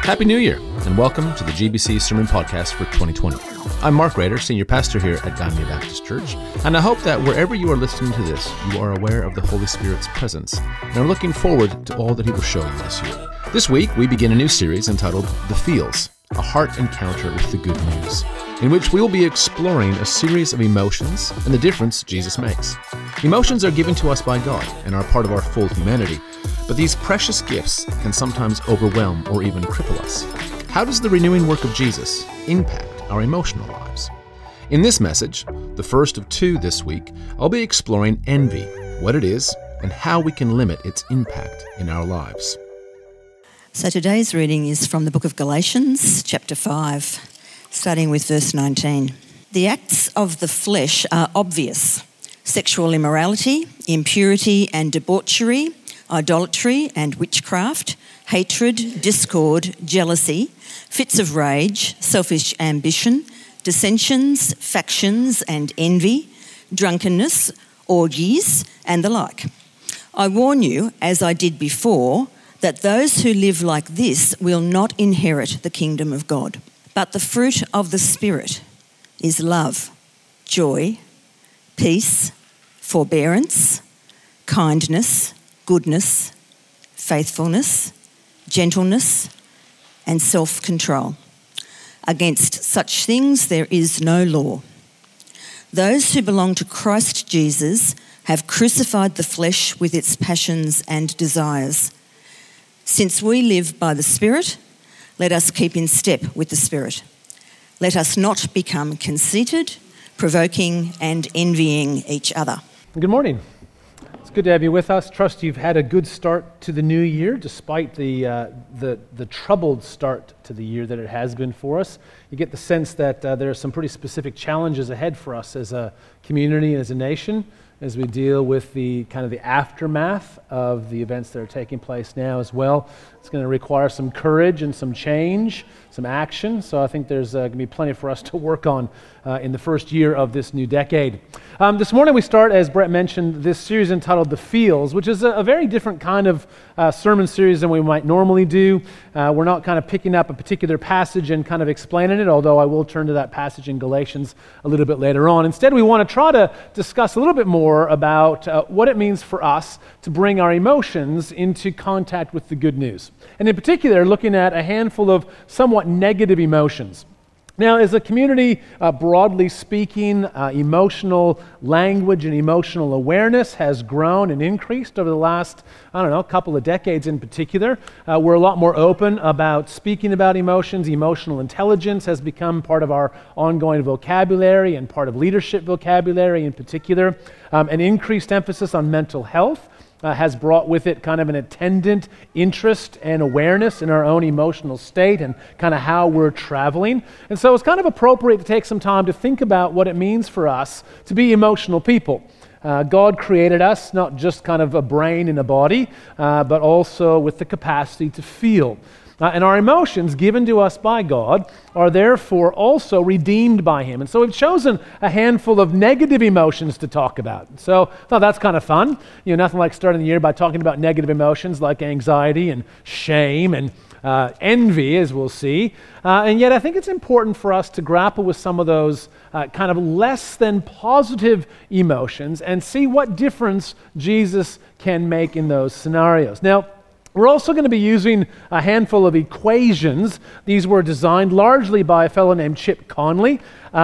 Happy New Year, and welcome to the GBC Sermon Podcast for 2020. I'm Mark Rader, Senior Pastor here at Gymea Baptist Church, and I hope that wherever you are listening to this, you are aware of the Holy Spirit's presence, and are looking forward to all that He will show you this year. This week, we begin a new series entitled The Feels, a heart encounter with the good news, in which we will be exploring a series of emotions and the difference Jesus makes. Emotions are given to us by God and are part of our full humanity, but these precious gifts can sometimes overwhelm or even cripple us. How does the renewing work of Jesus impact our emotional lives? In this message, the first of two this week, I'll be exploring envy, what it is, and how we can limit its impact in our lives. So today's reading is from the book of Galatians, chapter 5, starting with verse 19. The acts of the flesh are obvious: sexual immorality, impurity and debauchery, idolatry and witchcraft, hatred, discord, jealousy, fits of rage, selfish ambition, dissensions, factions and envy, drunkenness, orgies, and the like. I warn you, as I did before, that those who live like this will not inherit the kingdom of God. But the fruit of the Spirit is love, joy, peace, forbearance, kindness, goodness, faithfulness, gentleness, and self-control. Against such things there is no law. Those who belong to Christ Jesus have crucified the flesh with its passions and desires. Since we live by the Spirit, let us keep in step with the Spirit. Let us not become conceited, provoking and envying each other. Good morning. It's good to have you with us. Trust you've had a good start to the new year, despite the troubled start to the year that it has been for us. You get the sense that there are some pretty specific challenges ahead for us as a community and as a nation, as we deal with the kind of the aftermath of the events that are taking place now as well. It's going to require some courage and some change, some action. So I think there's going to be plenty for us to work on in the first year of this new decade. This morning we start, as Brett mentioned, this series entitled The Feels, which is a very different kind of sermon series than we might normally do. We're not kind of picking up a particular passage and kind of explaining it, although I will turn to that passage in Galatians a little bit later on. Instead, we want to try to discuss a little bit more about what it means for us to bring our emotions into contact with the good news. And in particular, looking at a handful of somewhat negative emotions. Now, as a community, broadly speaking, emotional language and emotional awareness has grown and increased over the last, couple of decades in particular. We're a lot more open about speaking about emotions. Emotional intelligence has become part of our ongoing vocabulary and part of leadership vocabulary in particular. An increased emphasis on mental health has brought with it kind of an attendant interest and awareness in our own emotional state and kind of how we're traveling. And so it's kind of appropriate to take some time to think about what it means for us to be emotional people. God created us not just kind of a brain and a body, but also with the capacity to feel. And our emotions given to us by God are therefore also redeemed by Him. And so we've chosen a handful of negative emotions to talk about. So I thought that's kind of fun. Nothing like starting the year by talking about negative emotions like anxiety and shame and envy, as we'll see. And yet I think it's important for us to grapple with some of those kind of less than positive emotions and see what difference Jesus can make in those scenarios. Now, we're also going to be using a handful of equations. These were designed largely by a fellow named Chip Conley.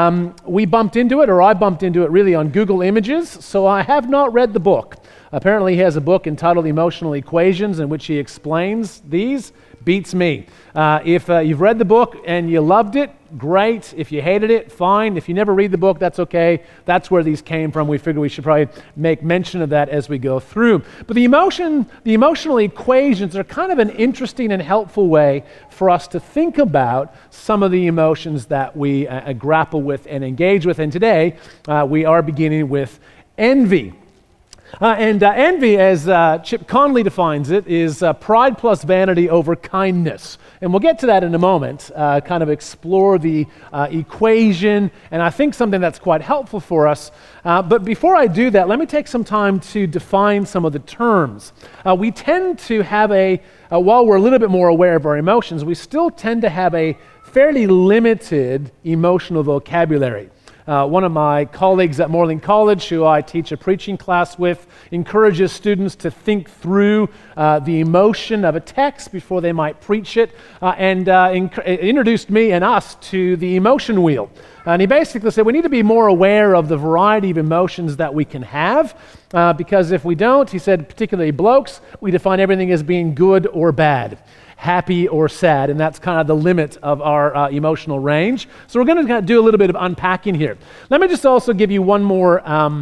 I bumped into it really on Google Images, so I have not read the book. Apparently he has a book entitled Emotional Equations in which he explains these. Beats me. If you've read the book and you loved it, great. If you hated it, fine. If you never read the book, that's okay. That's where these came from. We figured we should probably make mention of that as we go through. But the emotional equations are kind of an interesting and helpful way for us to think about some of the emotions that we grapple with and engage with. And today, we are beginning with envy. And envy, as Chip Conley defines it, is pride plus vanity over kindness. And we'll get to that in a moment, kind of explore the equation, and I think something that's quite helpful for us. But before I do that, let me take some time to define some of the terms. We tend to have while we're a little bit more aware of our emotions, we still tend to have a fairly limited emotional vocabulary. One of my colleagues at Moreland College, who I teach a preaching class with, encourages students to think through the emotion of a text before they might preach it, and introduced me and us to the emotion wheel. And he basically said we need to be more aware of the variety of emotions that we can have, because if we don't, he said, particularly blokes, we define everything as being good or bad, happy or sad, and that's kind of the limit of our emotional range. So we're going to do a little bit of unpacking here. Let me just also give you one more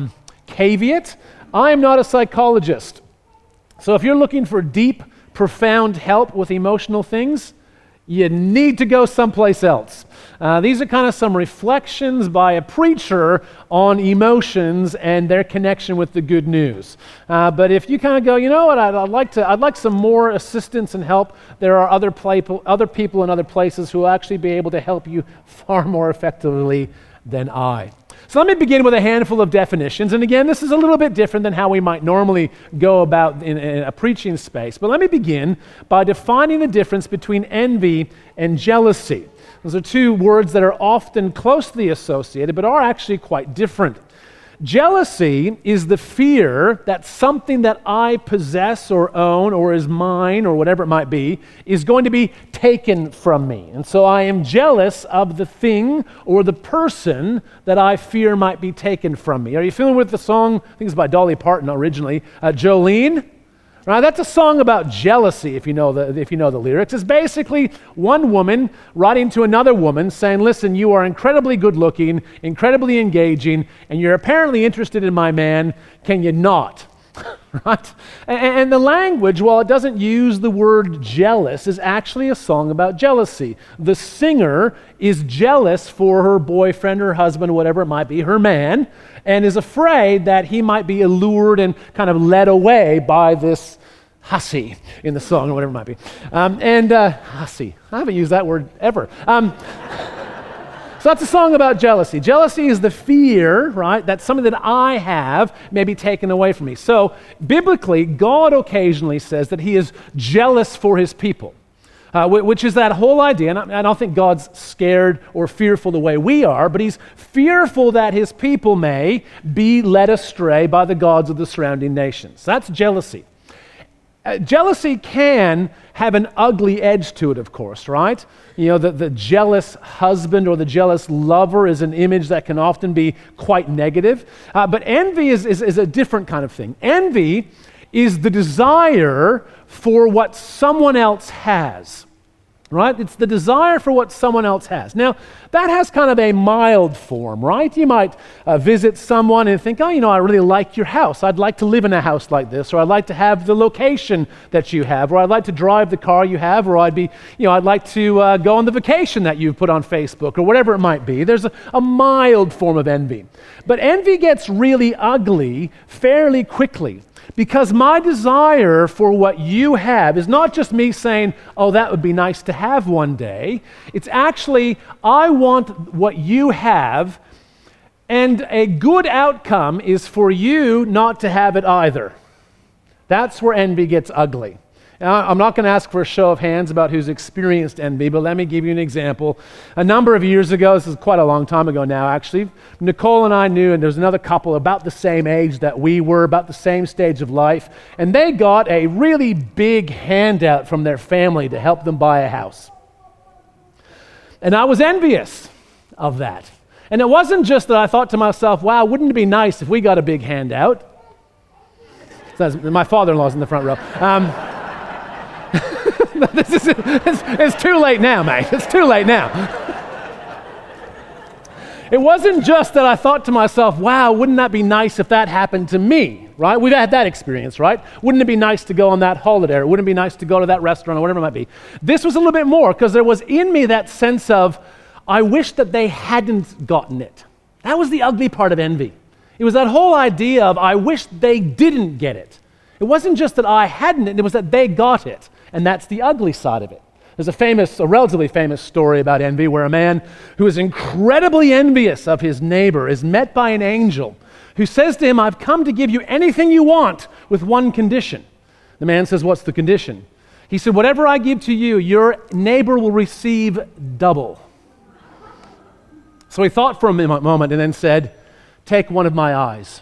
caveat. I am not a psychologist. So if you're looking for deep, profound help with emotional things, you need to go someplace else. These are kind of some reflections by a preacher on emotions and their connection with the good news. But if you kind of go, you know what, I'd like some more assistance and help, there are other people in other places who will actually be able to help you far more effectively than I. So let me begin with a handful of definitions. And again, this is a little bit different than how we might normally go about in a preaching space. But let me begin by defining the difference between envy and jealousy. Those are two words that are often closely associated, but are actually quite different. Jealousy is the fear that something that I possess or own or is mine or whatever it might be is going to be taken from me. And so I am jealous of the thing or the person that I fear might be taken from me. Are you familiar with the song? I think it's by Dolly Parton originally, Jolene? Right, that's a song about jealousy, if you know the lyrics. It's basically one woman writing to another woman saying, listen, you are incredibly good looking, incredibly engaging, and you're apparently interested in my man. Can you not? Right? And the language, while it doesn't use the word jealous, is actually a song about jealousy. The singer is jealous for her boyfriend, her husband, whatever it might be, her man, and is afraid that he might be allured and kind of led away by this hussy in the song, or whatever it might be. Hussy. I haven't used that word ever. So that's a song about jealousy. Jealousy is the fear, right, that something that I have may be taken away from me. So biblically, God occasionally says that he is jealous for his people, which is that whole idea. And I don't think God's scared or fearful the way we are, but he's fearful that his people may be led astray by the gods of the surrounding nations. That's jealousy. Jealousy can have an ugly edge to it, of course, right? You know, the jealous husband or the jealous lover is an image that can often be quite negative. But envy is a different kind of thing. Envy is the desire for what someone else has, right? It's the desire for what someone else has. Now, that has kind of a mild form, right? You might visit someone and think, oh, you know, I really like your house. I'd like to live in a house like this, or I'd like to have the location that you have, or I'd like to drive the car you have, or I'd like to go on the vacation that you've put on Facebook, or whatever it might be. There's a mild form of envy. But envy gets really ugly fairly quickly. Because my desire for what you have is not just me saying, oh, that would be nice to have one day. It's actually, I want what you have, and a good outcome is for you not to have it either. That's where envy gets ugly. Now, I'm not going to ask for a show of hands about who's experienced envy, but let me give you an example. A number of years ago, this is quite a long time ago now actually, Nicole and I knew, and there's another couple about the same age that we were, about the same stage of life, and they got a really big handout from their family to help them buy a house. And I was envious of that. And it wasn't just that I thought to myself, wow, wouldn't it be nice if we got a big handout? My father-in-law's in the front row. It's too late now, mate. It's too late now. It wasn't just that I thought to myself, wow, wouldn't that be nice if that happened to me, right? We've had that experience, right? Wouldn't it be nice to go on that holiday, or wouldn't it be nice to go to that restaurant, or whatever it might be? This was a little bit more, because there was in me that sense of, I wish that they hadn't gotten it. That was the ugly part of envy. It was that whole idea of, I wish they didn't get it. It wasn't just that I hadn't it was that they got it. And that's the ugly side of it. There's a relatively famous story about envy where a man who is incredibly envious of his neighbor is met by an angel who says to him, I've come to give you anything you want with one condition. The man says, what's the condition? He said, whatever I give to you, your neighbor will receive double. So he thought for a moment and then said, take one of my eyes.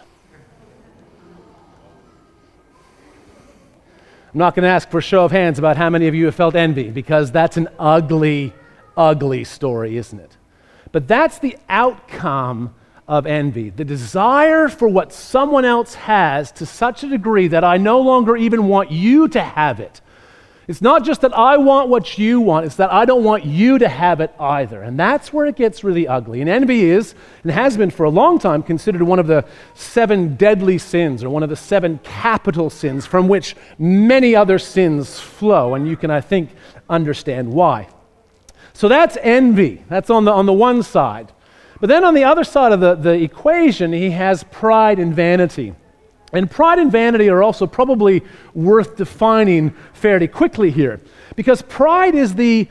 I'm not going to ask for a show of hands about how many of you have felt envy, because that's an ugly, ugly story, isn't it? But that's the outcome of envy, the desire for what someone else has to such a degree that I no longer even want you to have it. It's not just that I want what you want, it's that I don't want you to have it either. And that's where it gets really ugly. And envy is, and has been for a long time, considered one of the 7 deadly sins, or one of the 7 capital sins from which many other sins flow. And you can, I think, understand why. So that's envy. That's on the one side. But then on the other side of the equation, he has pride and vanity. And pride and vanity are also probably worth defining fairly quickly here, because pride is the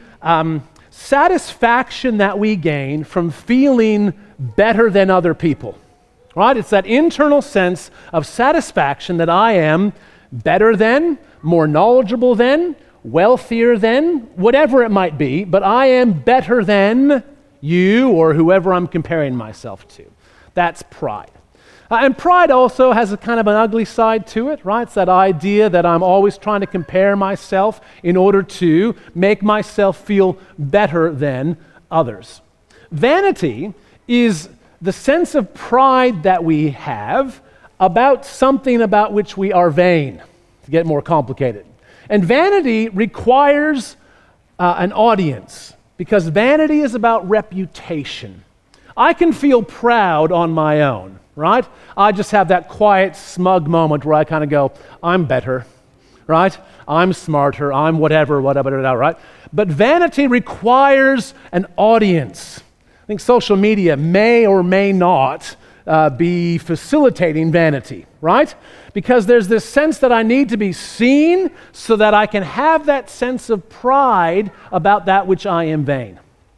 satisfaction that we gain from feeling better than other people, right? It's that internal sense of satisfaction that I am better than, more knowledgeable than, wealthier than, whatever it might be, but I am better than you or whoever I'm comparing myself to. That's pride. And pride also has a kind of an ugly side to it, right? It's that idea that I'm always trying to compare myself in order to make myself feel better than others. Vanity is the sense of pride that we have about something about which we are vain, to get more complicated. And vanity requires an audience, because vanity is about reputation. I can feel proud on my own, right? I just have that quiet, smug moment where I kind of go, I'm better, right? I'm smarter, I'm whatever, right? But vanity requires an audience. I think social media may or may not be facilitating vanity, right? Because there's this sense that I need to be seen so that I can have that sense of pride about that which I am vain.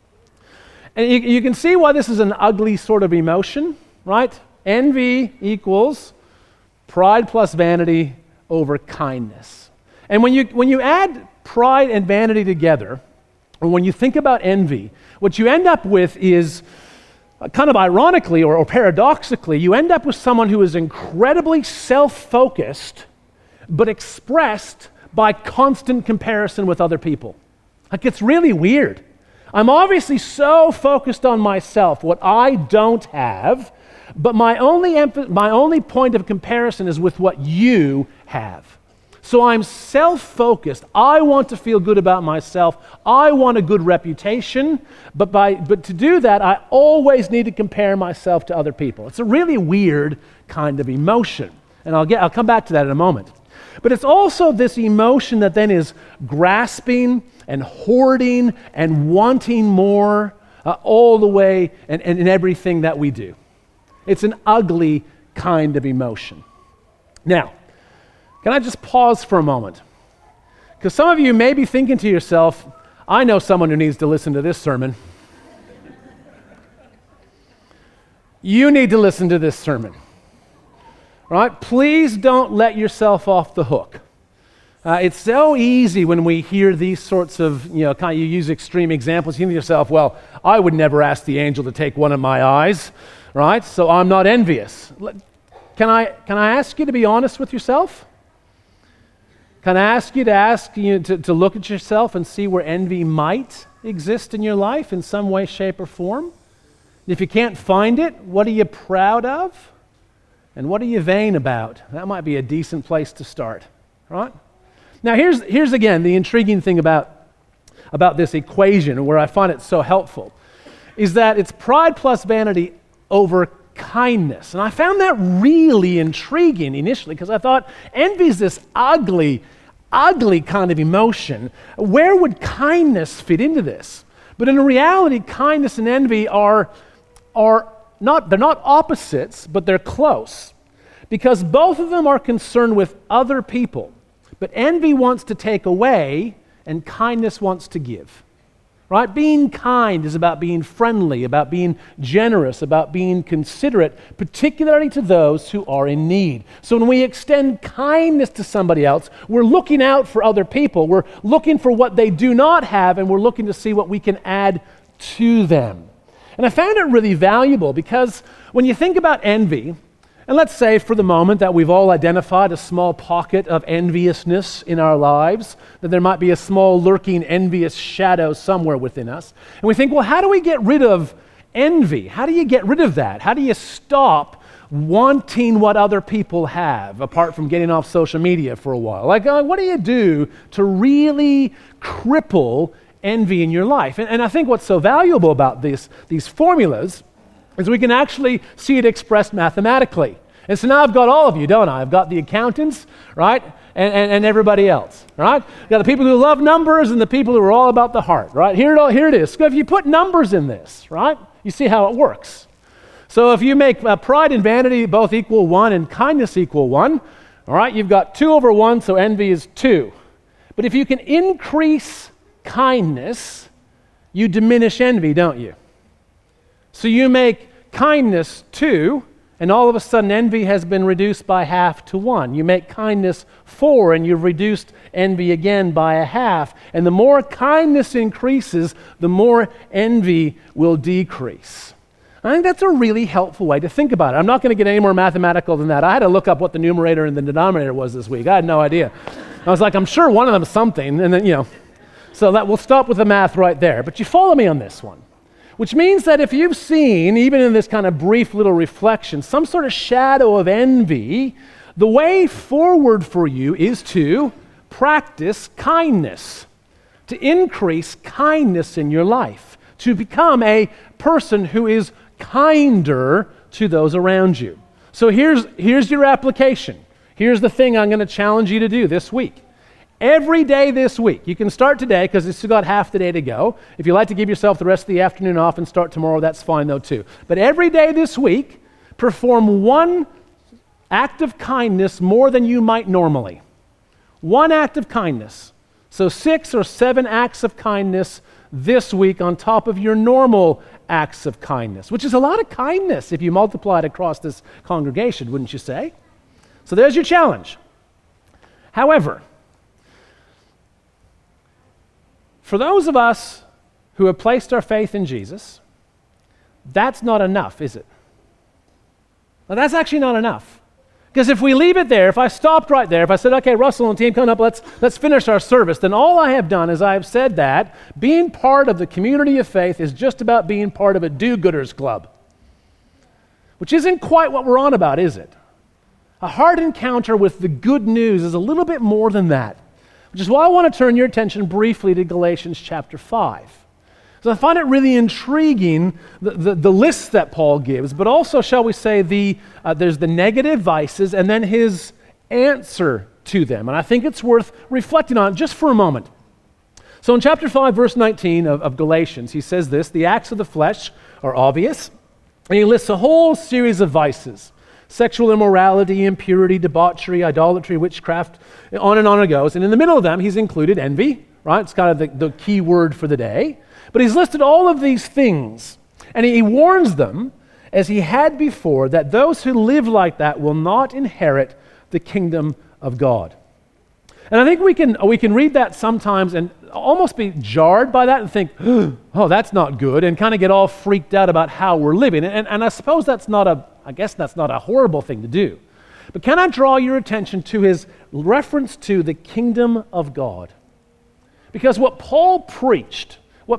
And you can see why this is an ugly sort of emotion, right? Envy equals pride plus vanity over kindness. And when you add pride and vanity together, or when you think about envy, what you end up with is, kind of ironically or paradoxically, you end up with someone who is incredibly self-focused, but expressed by constant comparison with other people. Like, it's really weird. I'm obviously so focused on myself, what I don't have, but my only point of comparison is with what you have. So I'm self-focused. I want to feel good about myself. I want a good reputation, but to do that, I always need to compare myself to other people. It's a really weird kind of emotion, and I'll come back to that in a moment. But it's also this emotion that then is grasping and hoarding and wanting more all the way and in everything that we do. It's an ugly kind of emotion. Now, can I just pause for a moment? Because some of you may be thinking to yourself, I know someone who needs to listen to this sermon. You need to listen to this sermon. Right? Please don't let yourself off the hook. It's so easy when we hear these sorts of, you use extreme examples. You think to yourself, well, I would never ask the angel to take one of my eyes, right? So I'm not envious. Can I ask you to be honest with yourself? Can I ask you to look at yourself and see where envy might exist in your life in some way, shape, or form? If you can't find it, what are you proud of? And what are you vain about? That might be a decent place to start, right? Now here's again the intriguing thing about this equation, and where I find it so helpful, is that it's pride plus vanity over kindness. And I found that really intriguing initially, because I thought envy is this ugly kind of emotion. Where would kindness fit into this? But in reality, kindness and envy are they're not opposites, but they're close. Because both of them are concerned with other people. But envy wants to take away, and kindness wants to give. Right? Being kind is about being friendly, about being generous, about being considerate, particularly to those who are in need. So when we extend kindness to somebody else, we're looking out for other people. We're looking for what they do not have, and we're looking to see what we can add to them. And I found it really valuable because when you think about envy, and let's say for the moment that we've all identified a small pocket of enviousness in our lives, that there might be a small lurking envious shadow somewhere within us. And we think, well, how do we get rid of envy? How do you get rid of that? How do you stop wanting what other people have, apart from getting off social media for a while? Like, what do you do to really cripple envy in your life? And I think what's so valuable about these formulas is we can actually see it expressed mathematically. And so now I've got all of you, don't I? I've got the accountants, right? And everybody else, right? I've got the people who love numbers and the people who are all about the heart, right? Here it is. So if you put numbers in this, right, you see how it works. So if you make pride and vanity both equal 1 and kindness equal 1, all right, you've got 2 over 1, so envy is 2. But if you can increase kindness, you diminish envy, don't you? So you make kindness 2, and all of a sudden envy has been reduced by half to 1. You make kindness 4, and you've reduced envy again by a half. And the more kindness increases, the more envy will decrease. I think that's a really helpful way to think about it. I'm not going to get any more mathematical than that. I had to look up what the numerator and the denominator was this week. I had no idea. I was like, I'm sure one of them is something, and then, so that we'll stop with the math right there. But you follow me on this one. Which means that if you've seen, even in this kind of brief little reflection, some sort of shadow of envy, the way forward for you is to practice kindness, to increase kindness in your life, to become a person who is kinder to those around you. So here's your application. Here's the thing I'm going to challenge you to do this week. Every day this week, you can start today because it's still got half the day to go. If you like to give yourself the rest of the afternoon off and start tomorrow, that's fine though too. But every day this week, perform one act of kindness more than you might normally. One act of kindness. So 6 or 7 acts of kindness this week on top of your normal acts of kindness, which is a lot of kindness if you multiply it across this congregation, wouldn't you say? So there's your challenge. However, for those of us who have placed our faith in Jesus, that's not enough, is it? Well, that's actually not enough. Because if we leave it there, if I stopped right there, if I said, okay, Russell and team, come up, let's finish our service, then all I have done is I have said that being part of the community of faith is just about being part of a do-gooders club, which isn't quite what we're on about, is it? A hard encounter with the good news is a little bit more than that. Which is why I want to turn your attention briefly to Galatians chapter 5. So I find it really intriguing, the list that Paul gives, but also, shall we say, there's the negative vices and then his answer to them. And I think it's worth reflecting on just for a moment. So in chapter 5, verse 19 of Galatians, he says this: the acts of the flesh are obvious, and he lists a whole series of vices. Sexual immorality, impurity, debauchery, idolatry, witchcraft, on it goes. And in the middle of them, he's included envy, right? It's kind of the key word for the day. But he's listed all of these things, and he warns them, as he had before, that those who live like that will not inherit the kingdom of God. And I think we can read that sometimes and almost be jarred by that and think, oh, that's not good, and kind of get all freaked out about how we're living. And I suppose that's not a horrible thing to do. But can I draw your attention to his reference to the kingdom of God? Because what Paul preached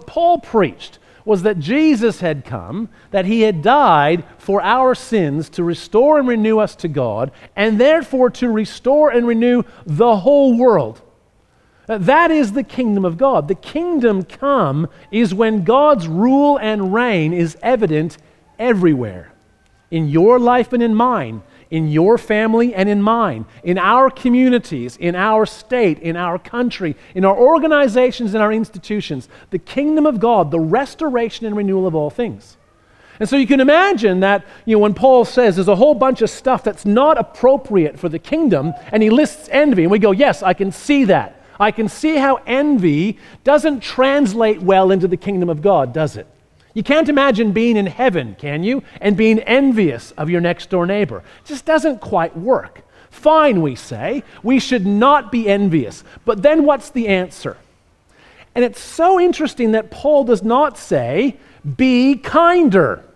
was that Jesus had come, that he had died for our sins to restore and renew us to God, and therefore to restore and renew the whole world. That is the kingdom of God. The kingdom come is when God's rule and reign is evident everywhere. In your life and in mine, in your family and in mine, in our communities, in our state, in our country, in our organizations and our institutions, the kingdom of God, the restoration and renewal of all things. And so you can imagine that, when Paul says there's a whole bunch of stuff that's not appropriate for the kingdom, and he lists envy, and we go, yes, I can see that. I can see how envy doesn't translate well into the kingdom of God, does it? You can't imagine being in heaven, can you? And being envious of your next door neighbor. It just doesn't quite work. Fine, we say. We should not be envious. But then what's the answer? And it's so interesting that Paul does not say, be kinder.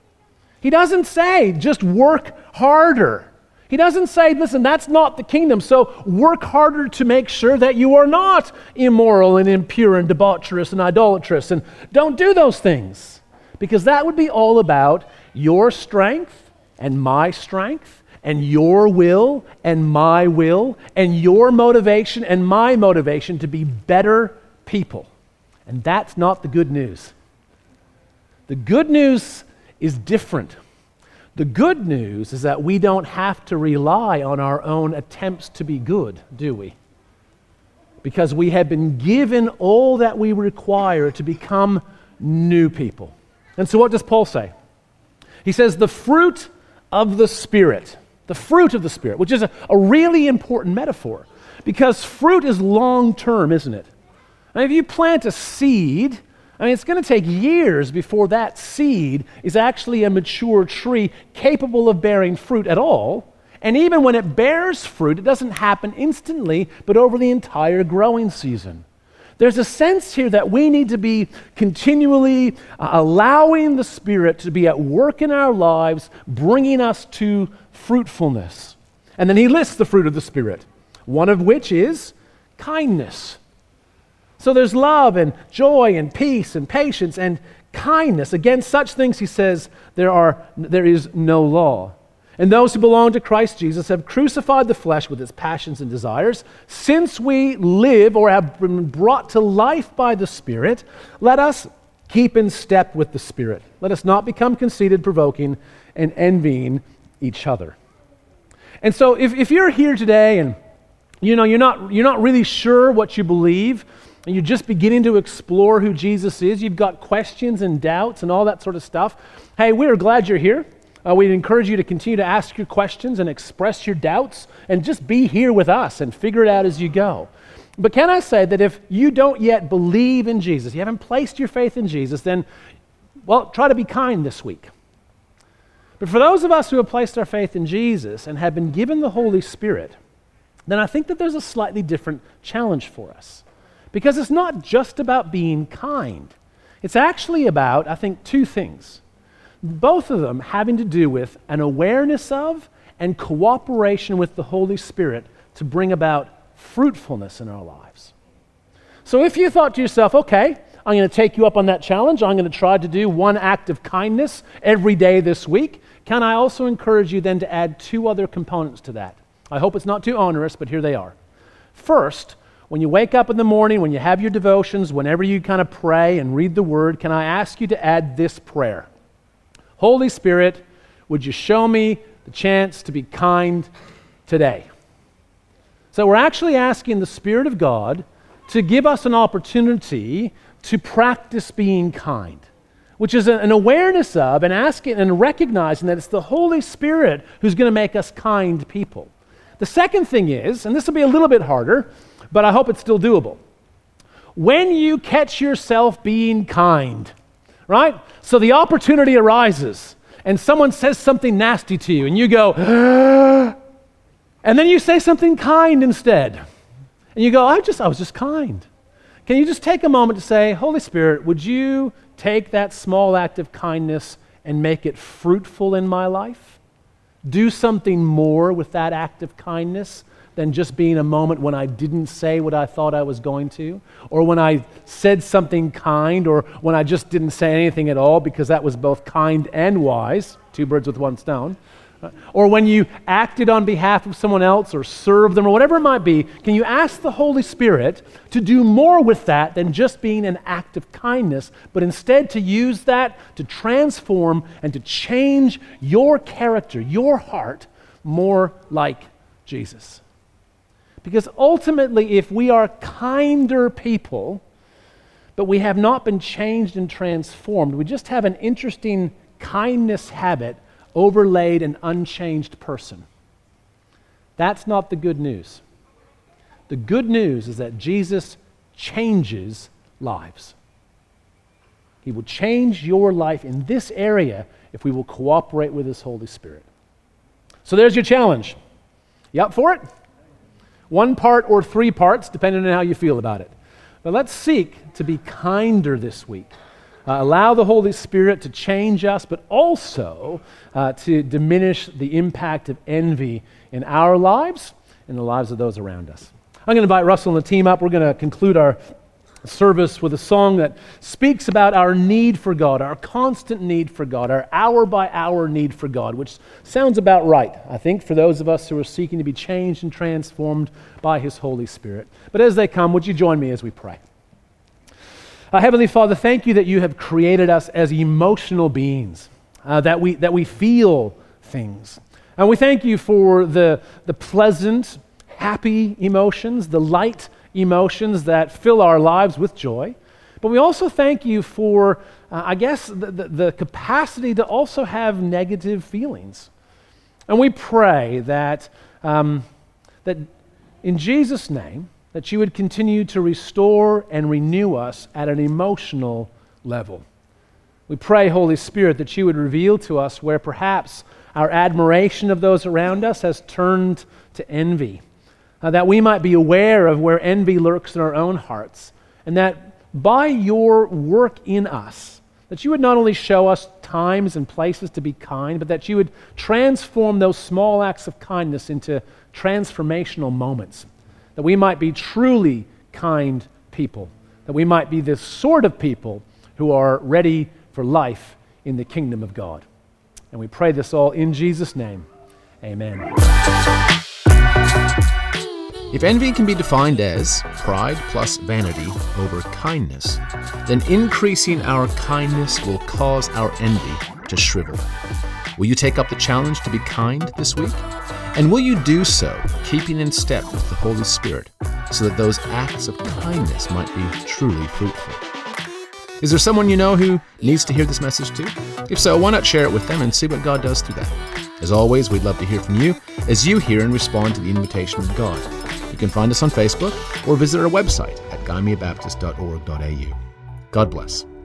He doesn't say, just work harder. He doesn't say, listen, that's not the kingdom, so work harder to make sure that you are not immoral and impure and debaucherous and idolatrous, and don't do those things. Because that would be all about your strength and my strength and your will and my will and your motivation and my motivation to be better people. And that's not the good news. The good news is different. The good news is that we don't have to rely on our own attempts to be good, do we? Because we have been given all that we require to become new people. And so what does Paul say? He says the fruit of the Spirit, which is a really important metaphor, because fruit is long-term, isn't it? I mean, if you plant a seed, it's going to take years before that seed is actually a mature tree capable of bearing fruit at all. And even when it bears fruit, it doesn't happen instantly, but over the entire growing season. There's a sense here that we need to be continually allowing the Spirit to be at work in our lives, bringing us to fruitfulness. And then he lists the fruit of the Spirit, one of which is kindness. So there's love and joy and peace and patience and kindness. Against such things, he says, there is no law. And those who belong to Christ Jesus have crucified the flesh with its passions and desires. Since we live or have been brought to life by the Spirit, let us keep in step with the Spirit. Let us not become conceited, provoking, and envying each other. And so if you're here today and you're not really sure what you believe, and you're just beginning to explore who Jesus is, you've got questions and doubts and all that sort of stuff, hey, we're glad you're here. We'd encourage you to continue to ask your questions and express your doubts and just be here with us and figure it out as you go. But can I say that if you don't yet believe in Jesus, you haven't placed your faith in Jesus, then, try to be kind this week. But for those of us who have placed our faith in Jesus and have been given the Holy Spirit, then I think that there's a slightly different challenge for us. Because it's not just about being kind. It's actually about, I think, two things. Both of them having to do with an awareness of and cooperation with the Holy Spirit to bring about fruitfulness in our lives. So if you thought to yourself, okay, I'm going to take you up on that challenge, I'm going to try to do one act of kindness every day this week, can I also encourage you then to add two other components to that? I hope it's not too onerous, but here they are. First, when you wake up in the morning, when you have your devotions, whenever you kind of pray and read the Word, can I ask you to add this prayer? Holy Spirit, would you show me the chance to be kind today? So we're actually asking the Spirit of God to give us an opportunity to practice being kind, which is an awareness of and asking and recognizing that it's the Holy Spirit who's going to make us kind people. The second thing is, and this will be a little bit harder, but I hope it's still doable. When you catch yourself being kind, right? So the opportunity arises and someone says something nasty to you and you go, and then you say something kind instead. And you go, I was just kind. Can you just take a moment to say, Holy Spirit, would you take that small act of kindness and make it fruitful in my life? Do something more with that act of kindness than just being a moment when I didn't say what I thought I was going to, or when I said something kind, or when I just didn't say anything at all because that was both kind and wise, two birds with one stone, or when you acted on behalf of someone else or served them or whatever it might be. Can you ask the Holy Spirit to do more with that than just being an act of kindness, but instead to use that to transform and to change your character, your heart, more like Jesus? Because ultimately, if we are kinder people, but we have not been changed and transformed, we just have an interesting kindness habit overlaid an unchanged person. That's not the good news. The good news is that Jesus changes lives. He will change your life in this area if we will cooperate with His Holy Spirit. So there's your challenge. You up for it? 1 part or 3 parts, depending on how you feel about it. But let's seek to be kinder this week. Allow the Holy Spirit to change us, but also to diminish the impact of envy in our lives and the lives of those around us. I'm going to invite Russell and the team up. We're going to conclude our service with a song that speaks about our need for God, our constant need for God, our hour-by-hour need for God, which sounds about right, I think, for those of us who are seeking to be changed and transformed by His Holy Spirit. But as they come, would you join me as we pray? Heavenly Father, thank you that you have created us as emotional beings, that we feel things. And we thank you for the pleasant, happy emotions, the light emotions that fill our lives with joy. But we also thank you for, the capacity to also have negative feelings. And we pray that in Jesus' name, that you would continue to restore and renew us at an emotional level. We pray, Holy Spirit, that you would reveal to us where perhaps our admiration of those around us has turned to envy, that we might be aware of where envy lurks in our own hearts, and that by your work in us, that you would not only show us times and places to be kind, but that you would transform those small acts of kindness into transformational moments, that we might be truly kind people, that we might be the sort of people who are ready for life in the kingdom of God. And we pray this all in Jesus' name. Amen. If envy can be defined as pride plus vanity over kindness, then increasing our kindness will cause our envy to shrivel. Will you take up the challenge to be kind this week? And will you do so keeping in step with the Holy Spirit so that those acts of kindness might be truly fruitful? Is there someone you know who needs to hear this message too? If so, why not share it with them and see what God does through that? As always, we'd love to hear from you as you hear and respond to the invitation of God. You can find us on Facebook or visit our website at guymeabaptist.org.au. God bless.